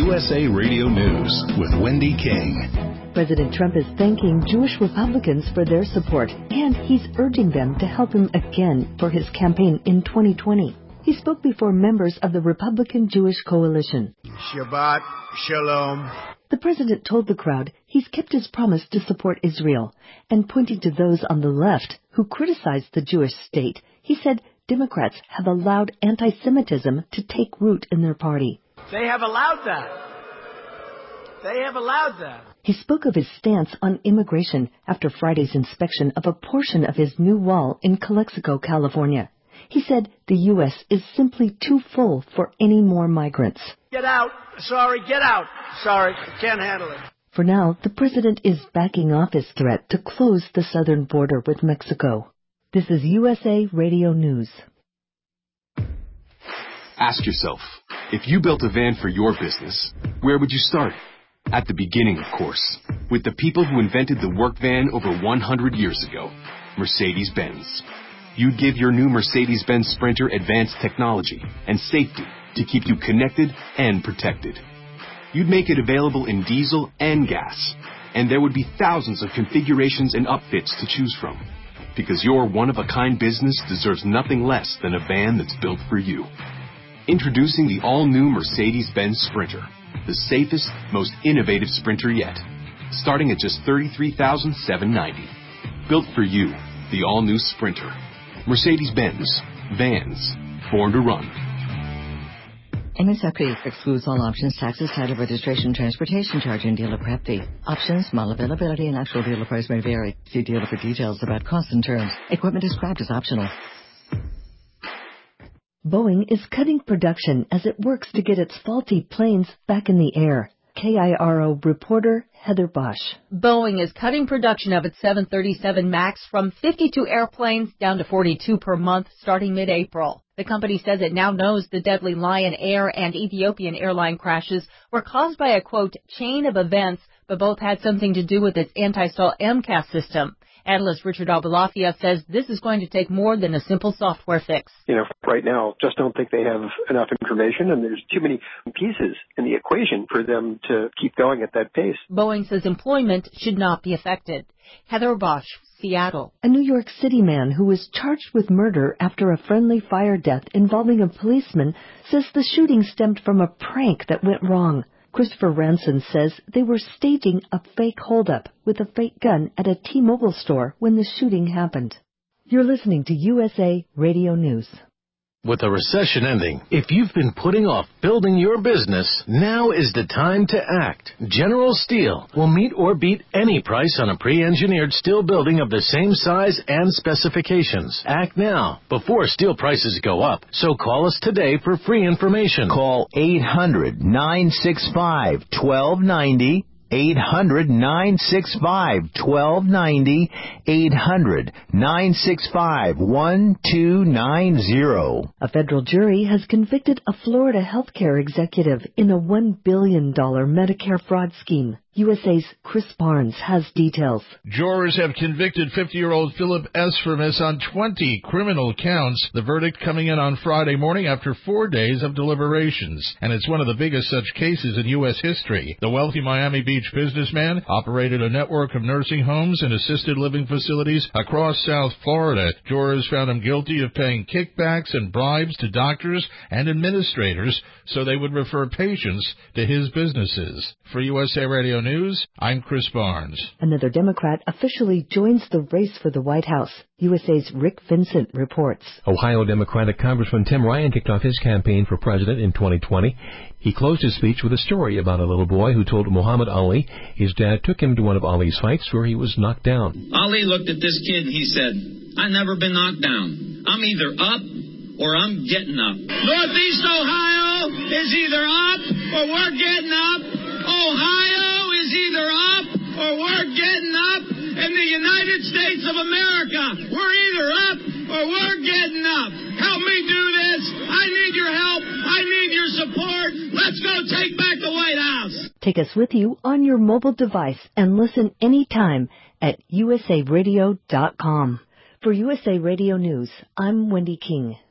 USA Radio News with Wendy King. President Trump is thanking Jewish Republicans for their support, and he's urging them to help him again for his campaign in 2020. He spoke before members of the Republican Jewish Coalition. Shabbat Shalom. The president told the crowd he's kept his promise to support Israel, and pointing to those on the left who criticized the Jewish state, he said Democrats have allowed anti-Semitism to take root in their party. They have allowed that. They have allowed that. He spoke of his stance on immigration after Friday's inspection of a portion of his new wall in Calexico, California. He said the U.S. is simply too full for any more migrants. Get out. Sorry, get out. Sorry, can't handle it. For now, the president is backing off his threat to close the southern border with Mexico. This is USA Radio News. Ask yourself, if you built a van for your business, where would you start? At the beginning, of course, with the people who invented the work van over 100 years ago, Mercedes-Benz. You'd give your new Mercedes-Benz Sprinter advanced technology and safety to keep you connected and protected. You'd make it available in diesel and gas, and there would be thousands of configurations and upfits to choose from. Because your one-of-a-kind business deserves nothing less than a van that's built for you. Introducing the all-new Mercedes-Benz Sprinter, the safest, most innovative Sprinter yet. Starting at just $33,790. Built for you, the all-new Sprinter. Mercedes-Benz. Vans. Born to run. MSRP excludes all options, taxes, title, registration, transportation charge, and dealer prep fee. Options, model availability, and actual dealer price may vary. See dealer for details about costs and terms. Equipment described as optional. Boeing is cutting production as it works to get its faulty planes back in the air. KIRO reporter Heather Bosch. Boeing is cutting production of its 737 MAX from 52 airplanes down to 42 per month starting mid-April. The company says it now knows the deadly Lion Air and Ethiopian airline crashes were caused by a, quote, chain of events, but both had something to do with its anti-stall MCAS system. Analyst Richard Abulafia says this is going to take more than a simple software fix. Right now, just don't think they have enough information, and there's too many pieces in the equation for them to keep going at that pace. Boeing says employment should not be affected. Heather Bosch, Seattle. A New York City man who was charged with murder after a friendly fire death involving a policeman says the shooting stemmed from a prank that went wrong. Christopher Ranson says they were staging a fake holdup with a fake gun at a T-Mobile store when the shooting happened. You're listening to USA Radio News. With the recession ending, if you've been putting off building your business, now is the time to act. General Steel will meet or beat any price on a pre-engineered steel building of the same size and specifications. Act now, before steel prices go up. So call us today for free information. Call 800-965-1290. 800-965-1290, 800-965-1290. A federal jury has convicted a Florida healthcare executive in a $1 billion Medicare fraud scheme. USA's Chris Barnes has details. Jurors have convicted 50-year-old Philip Esfermis on 20 criminal counts. The verdict coming in on Friday morning after 4 days of deliberations. And it's one of the biggest such cases in U.S. history. The wealthy Miami Beach businessman operated a network of nursing homes and assisted living facilities across South Florida. Jurors found him guilty of paying kickbacks and bribes to doctors and administrators so they would refer patients to his businesses. For USA Radio News, I'm Chris Barnes. Another Democrat officially joins the race for the White House. USA's Rick Vincent reports. Ohio Democratic Congressman Tim Ryan kicked off his campaign for president in 2020. He closed his speech with a story about a little boy who told Muhammad Ali his dad took him to one of Ali's fights where he was knocked down. Ali looked at this kid and he said, "I've never been knocked down. I'm either up or I'm getting up. Northeast Ohio is either up or we're getting up. Ohio is either up or we're getting up. In the United States of America, we're either up or we're getting up. Help me do this. I need your help. I need your support. Let's go take back the White House." Take us with you on your mobile device and listen anytime at usaradio.com. For USA Radio News, I'm Wendy King.